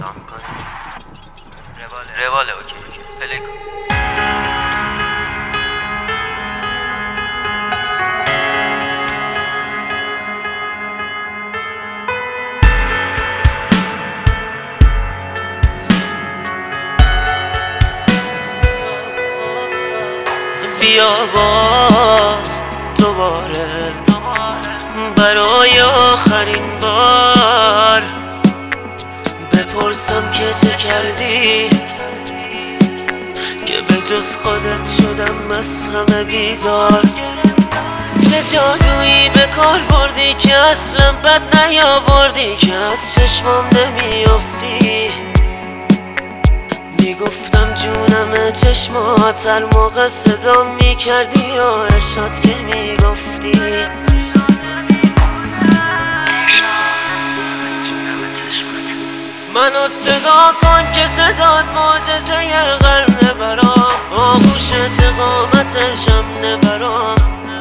امتحان میکنی؟ رواله اوکی پلی کن. بیا باز دوباره برای آخرین بار بپرسم که چه کردی که به جز خودت شدم از همه بیزار. چه جادویی به کار بردی که اصلا بد نیاوردی که از چشمام نمیافتی. میگفتم جونم چشمات هر موقع صدا میکردی یا ارشاد که میگفتی منو صدا کن که صدات معجزه قرنه برام، آغوش اقامتشم نبرام.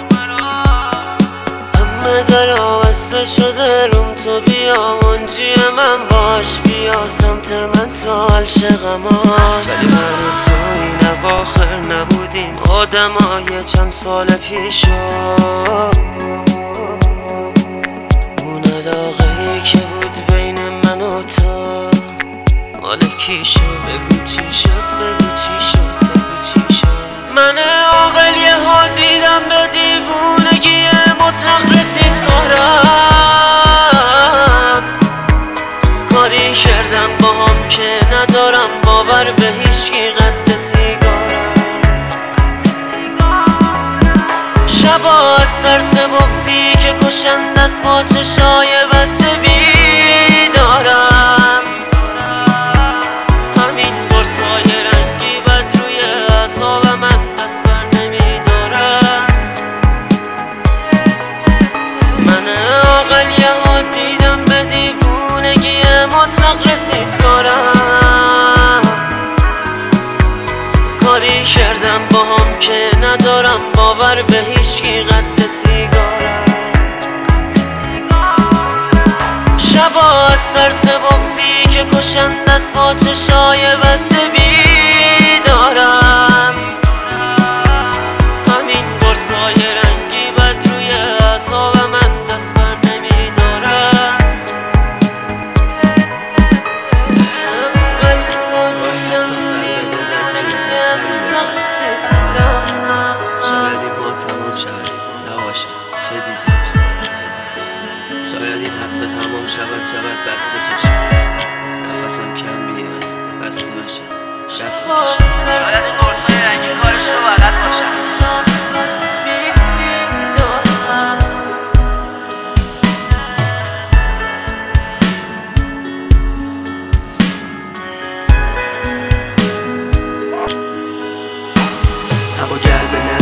همه در آوسته شده روم تو بیا منجی من باش، بیا سمت من تا عالشقمان. ولی من و تو این اواخر نبودیم آدمای چند سال پیشو. اون علاقه‌ای که بود بین من و تو مال کی شد؟ بگو چی شد، بگو چی شد، بگو چی شد. من عاقل یهو دیدم به دیوونگی مطلق رسید کارم. کاری کردم با هم که ندارم باور به هیچکی قد سیگارم. شبا از ترس بغضی که کشند از با چشای بسته بیدارم. همین برسای رنگی بد روی اعصاب من دست بر نمیدارم. من عاقل یهو دیدم به دیوونگی مطلق رسید کارم. کاری کردم با هم که ندارم باور به هیچکی قد سیگارم. شبا از ترس بغضی که کشند از با چشای بسته بیدارم. همین برسای رنگی بد روی اعصاب من دست بر نمیدارم. شاید این ما تمام شود نباشه، چه دیدی؟ شاید این هفته تمام شود بسته چشم، نفسم کم بیاد بسته بشه دست بکشم. شاید این قرصای رنگی کارش رو بلد باشه. هوا گرمه نه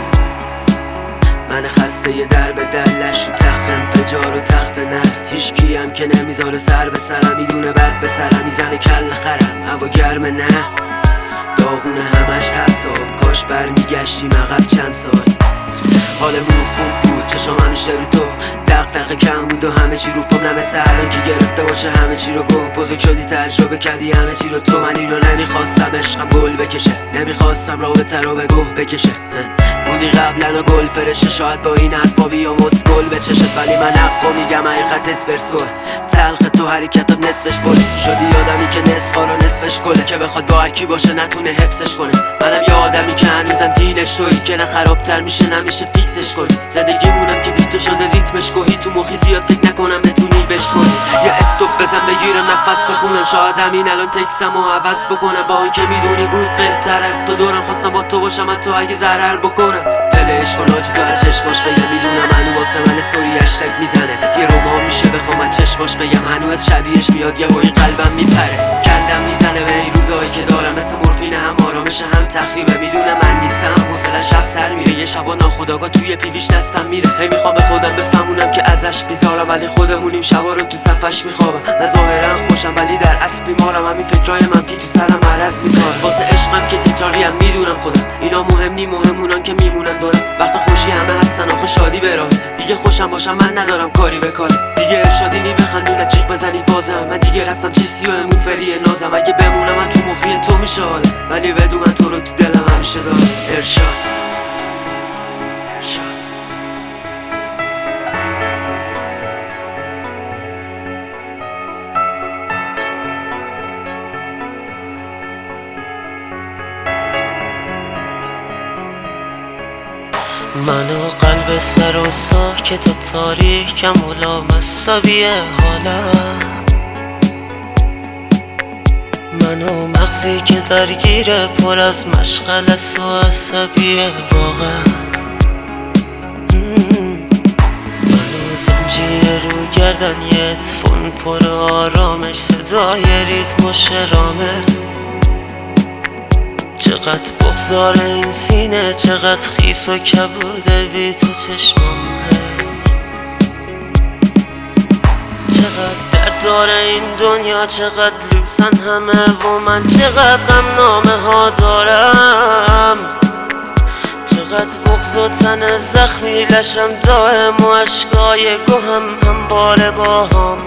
من خسته یه در به دلش رو تخت انفجار و تخت نرد. هیچ کیم که نمیذاره سر به سرم، میدونه بد به سرم میزنه کل خرم. هوا گرمه نه داغونه همش حساب، کاش برمیگشتیم عقب چند سال. حالمون خوب بود چشم همیشه رو تو، دغدغه کم بود و همه چی رو فهم. نه مثل الان که گرفته باشه همه چی رو گفت. بزرگ شدی تجربه کردی همه چی رو تو. من اینو نمیخواستم عشقم گل بکشه، نمیخواستم رابطه رو به گوه بکشه. بودی قبلا و گل فرشه، شاید با این حرفا بیا مسکل به چشت. ولی من حقا میگم حقیقت اسپرسو تلخ تو حرکتات نصفش فل. شدی آدمی که نصف رو نصفش گله، که بخواد با هرکی باشه نتونه حفظش کنه. منم یه آدمی که هنوزم دینش تویی، که نه خرابتر میشه نمیشه فیکسش کنی. زندگیمونم که بی تو شده ریتمش گوهی، تو مخی زیاد فکر نکنم بتونی بشکنی. یا استوب بزن بگیرم نفس بخونم، شاید همین الان تکسم و عوض بکنم. با این که میدونی بود بهتر از تو دورم، خواستم با تو باشم حتی اگه ضرر بکنم. دلش کن آجی تو از چشماش بگم، میدونم هنو واسه من سوری هشتگ میزنه. یه رومان میشه بخوام از چشماش بگم، هنوز شبیهش میاد یه هوی قلبم میپره. کندم میزنه به این روزایی که دارم، مثل مورفین هم آرامش هم تخریبه. میدونم من نیستم حوصله شب سر میره، یه شبا ناخودآگاه توی پیویش دستم میره. هی میخوام به خودم بفهمونم که از ازش بیزارم ولی خودمونیم شبا رو تو صفش میخوابم. من ظاهرا خوشم ولی در اصل بیمارم. همین فکرای منفی تو سرم عرض میکنم. واسه عشقم که تکراریم میدونم خودم. اینا مهم نی، مهمونان که میمونن دارم. وقت خوشی همه هستن آخه شادی به راهه. دیگه خوشم باشم من ندارم کاری به کاری. دیگه ارشادی نی بخندی نه جیغ بزنی بازم. من دیگه رفتم چیزی و موفری نازم. اگه بمونم من تو مخی تو میشه حالم، ولی بدون من تو رو تو دلم همیشه دارم. ارشاد من و قلب سر و ساکت و تاریکم و لامصبی حالم. من و مغزی که درگیره پر از مشغله و عصبی واقعا. من و زنجیر رو گردن یه اتفون پر آرامش، صدای ریتم و شرامه. چقدر بغضار این سینه، چقدر خیس و کبوده بی تو چشمم. چقدر درد داره این دنیا، چقدر لوسن همه و من چقدر غم نامه ها دارم. چقدر بغض و تن زخمی لشم دائم و عشقای گوهم همباره با هم.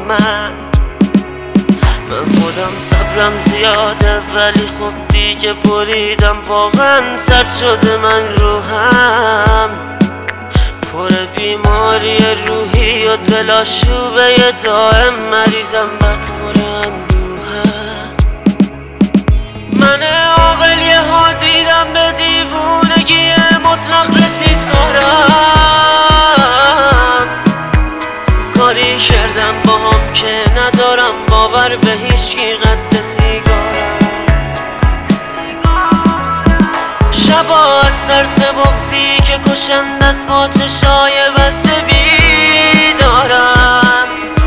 من خودم صبرم زیاده ولی خب دیگه بریدم. واقعا سرد شده من روحم، پر بیماری روحی و دلاشوبه دائم. مریضم بد پر اندوهم. من عاقل یه ها دیدم به دیوونگی مطلق رسید کارم. کاری کردم با هم که ندارم باور به هیچکی قد سیگارم. شبا از ترس بغضی که کشند است با چشای بسته بیدارم.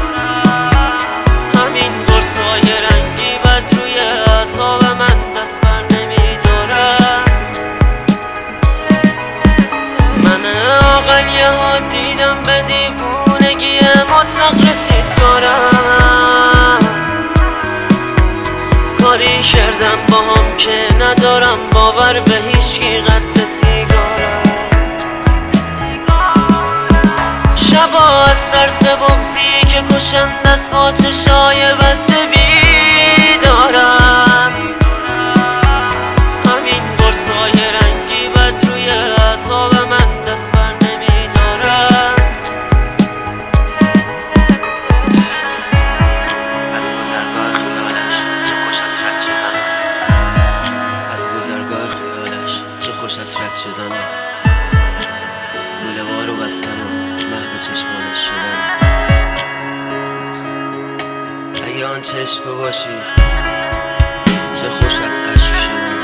همین قرصای رنگی بد روی اعصاب من دست بر نمیدارم. من عاقل یه ها دیدم به دیوونگی مطلق رسید کارم. کاری کردم با هم که ندارم باور به هیچکی قد سیگارم. شبا از ترس بغضی که کشند است با چشای بسته بیدارم. همین قرصای رنگی بد روی اعصاب من دست بر نمیدارم. از گذرگاه خیالش چه خوش از رد شدن. لوله وارو بستن و محو چشمانش شدن. اگه آن چشم تو باشی چه خوش از عشق شدن.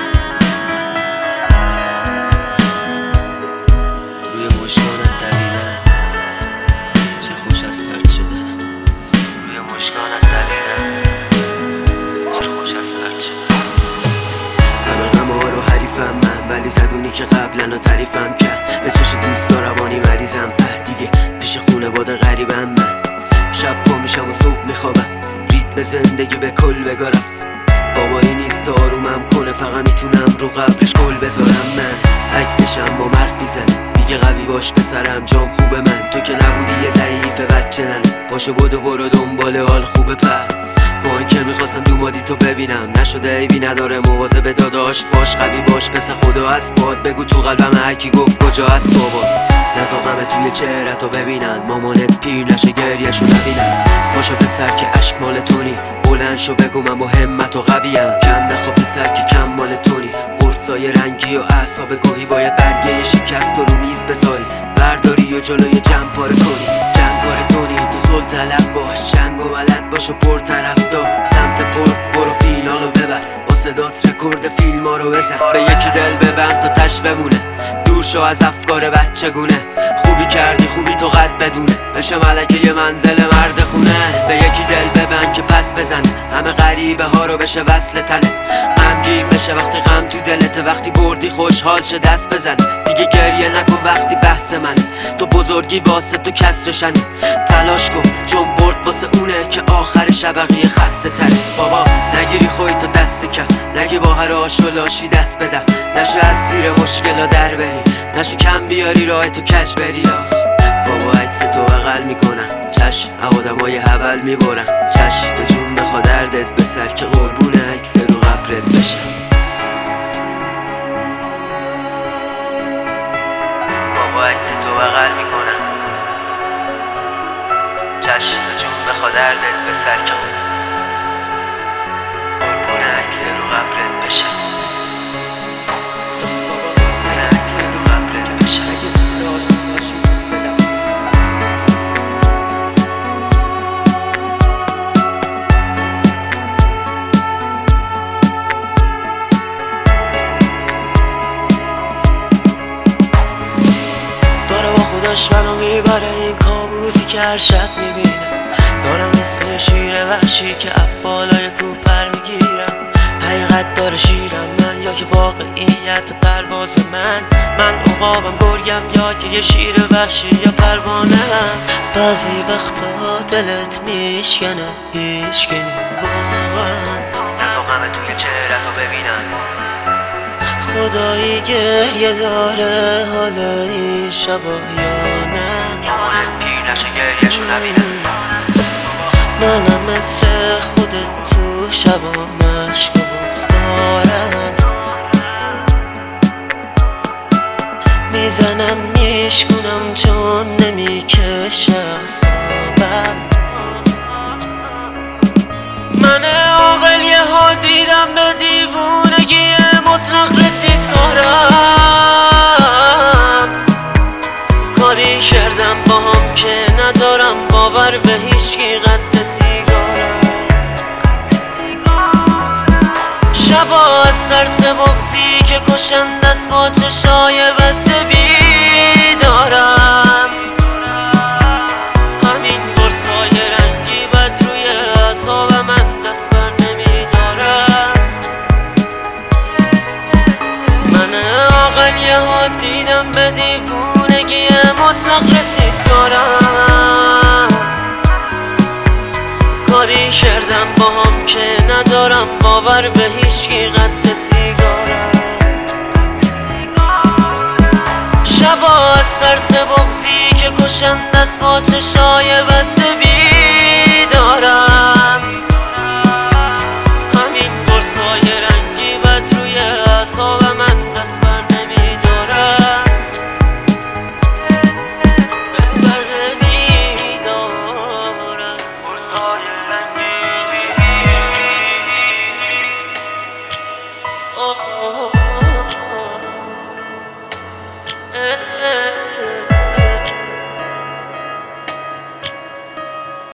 روی مشکانت دویدن چه خوش از پرت شدن. روی مشکانت دویدن چه خوش از پرت شدن. همه غم‌ها رو حریفم من، ولی زدونی که قبلا تعریفم کرد. به چش دوست دارمانی مریضم دیگه پیش خونه باد غریبم. من شب پا میشم و صبح میخوابم، ریتم زندگی به کل بگارم. بابایی نیست آرومم کنه، فقط میتونم رو قبرش گل بذارم. من عکسشم با مرد میزنه میگه قوی باش پسرم جام خوبه. من تو که نبودی یه ضعیف بچه ننه، پاشو بدو برو دنبال حال خوبه. پر با این که میخواستم دومادی تو ببینم نشده، عیبی نداره مواظب داداش باش. قوی باش پس خدا هست باد، بگو تو قلبم هرکی گفت کجا هست بابا. نزاقمه توی چهرتو ببینن، مامانت پیر نشه گریهشو نبینن. پاشو پسر که عشق مال تونی، بلند شو بگو من با همت و قویم. کم نخوا پسر که کم مال تونی، قرصای رنگی و اعصاب گاهی باید برگه شکست رو میز بذاری. برداری و جلوی جمع پاره کنی. جنگار تونی تو زل طلب باش، جنگ و بلد باش و پر طرفدار. سمت پر برو فینالو ببر، با صدات رکورد فیلم ها رو بزن. به یکی دل ببند تا تش بمونه، دور شو از افکار بچگونه. خوبی کردی خوبی تو قد بدونه، بشه ملکه یه منزل مرد خونه. به یکی دل ببند که پس بزنه، همه غریبه ها رو بشه وصل تنه. غم غمگین بشه وقتی غم تو دلته، وقتی بردی خوشحال شه دست بزنی، دیگه گریه نکن وقتی بحث منه، تو بزرگی واسه تو کسرشنه، تلاش کن چون برد واسه اونه که آخر شبقیه خسته تره. بابا نگیری خودتو دست کم، نگی با هر آش و لاشی دست بدم، نشه از زیر مشکلا در بری، نشه کم بیاری راه تو کج بری. بابا عکس تو بغل میکنم، چشم آدمای حول میبرم، چشم تو جون بخوا دردت به سر که قربون عکس رو قبرت بشم. بابا عکس تو بغل میکنم، چشم تو جون بخوا دردت به سر که قربون عکس رو قبرت بشم. خودش منو میبره این کابوسی که هر شب میبینم، دارم مثل شیر وحشی که بالای کوپر میگیرم، حقیقت داره شیرم من یا که واقعیت پرواز من عقابم گرگم یا که یه شیر وحشی یا پروانه‌ام. بعضی وقتا دلت میشکنه هیچکی واقعا نزاقمه توی چهرتو ببینم، خدایی گریه داره حال این شبا یا نه، مامانت پیر نشه گریهشو نبینم. منم مثل خودت تو شبا مشک و بغض دارم، میزنم میشکنم چون نمیکشه اعصابم. من عاقل یه ها دیدم به دیوونگی مطلق رسید کاری کردم با هم که ندارم باور به هیچکی قد سیگارم. شبا از ترس بغضی که کشنده است با چشای بسته بیدارم، همین قرصای رنگی بد روی اعصاب من دست بر نمیدارم. من عاقل یه ها دیدم به دیوونگی مطلق رسید کاری کردم با هم که ندارم باور به هیچکی قد سیگارم. شبا از ترس بغضی که کشنده است با چشای بسته